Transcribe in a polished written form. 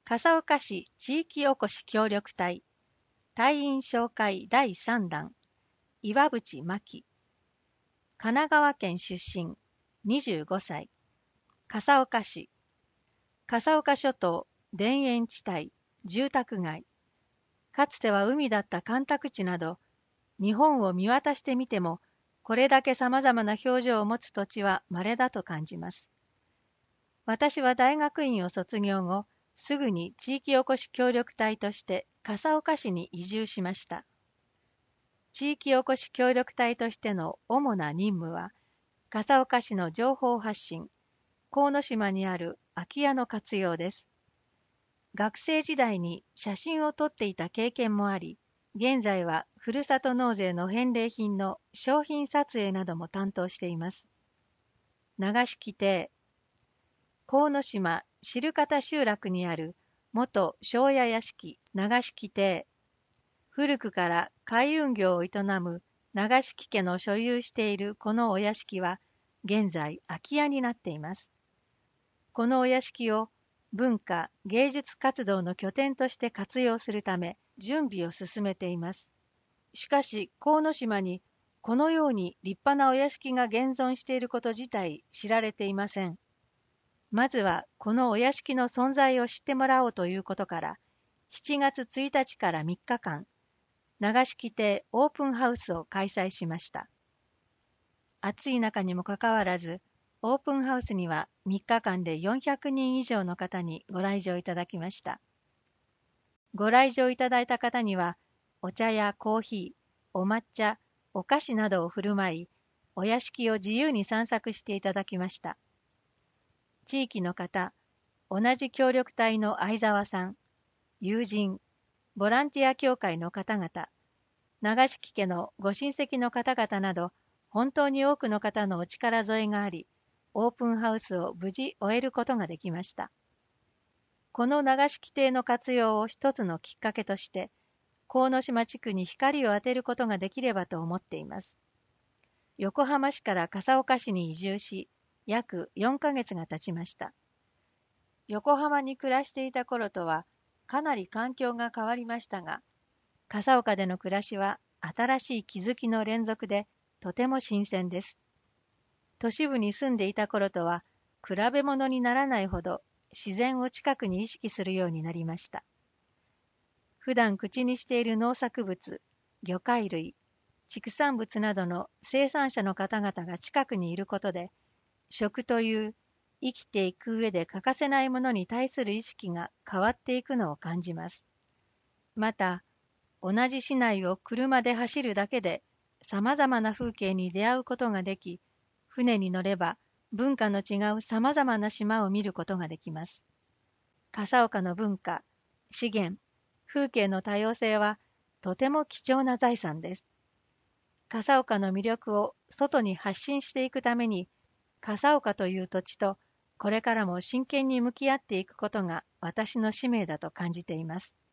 笠岡市地域おこし協力隊隊員紹介第3弾岩渕真希神奈川県出身25歳笠岡市笠岡諸島田園地帯住宅街かつては海だった干拓地など日本を見渡してみてもこれだけ様々な表情を持つ土地は稀だと感じます。私は大学院を卒業後すぐに地域おこし協力隊として笠岡市に移住しました。地域おこし協力隊としての主な任務は、笠岡市の情報発信、神島にある空き家の活用です。学生時代に写真を撮っていた経験もあり、現在はふるさと納税の返礼品の商品撮影なども担当しています。流し規定神島汁方集落にある元庄屋屋敷流し規定古くから海運業を営む流し木家の所有しているこのお屋敷は現在空き家になっています。このお屋敷を文化芸術活動の拠点として活用するため準備を進めています。しかし神島にこのように立派なお屋敷が現存していること自体知られていません。まずはこのお屋敷の存在を知ってもらおうということから7月1日から3日間流し規定オープンハウスを開催しました。暑い中にもかかわらずオープンハウスには3日間で400人以上の方にご来場いただきました。ご来場いただいた方にはお茶やコーヒー、お抹茶、お菓子などを振る舞いお屋敷を自由に散策していただきました。地域の方、同じ協力隊の相沢さん、友人、ボランティア協会の方々、流し木家のご親戚の方々など、本当に多くの方のお力添えがあり、オープンハウスを無事終えることができました。この流し規定の活用を一つのきっかけとして、神島地区に光を当てることができればと思っています。横浜市から笠岡市に移住し、約4ヶ月が経ちました。横浜に暮らしていた頃とはかなり環境が変わりましたが、笠岡での暮らしは新しい気づきの連続でとても新鮮です。都市部に住んでいた頃とは比べ物にならないほど自然を近くに意識するようになりました。普段口にしている農作物、魚介類、畜産物などの生産者の方々が近くにいることで、食という生きていく上で欠かせないものに対する意識が変わっていくのを感じます。また、同じ市内を車で走るだけで様々な風景に出会うことができ、船に乗れば文化の違う様々な島を見ることができます。笠岡の文化、資源、風景の多様性はとても貴重な財産です。笠岡の魅力を外に発信していくために、笠岡という土地とこれからも真剣に向き合っていくことが私の使命だと感じています。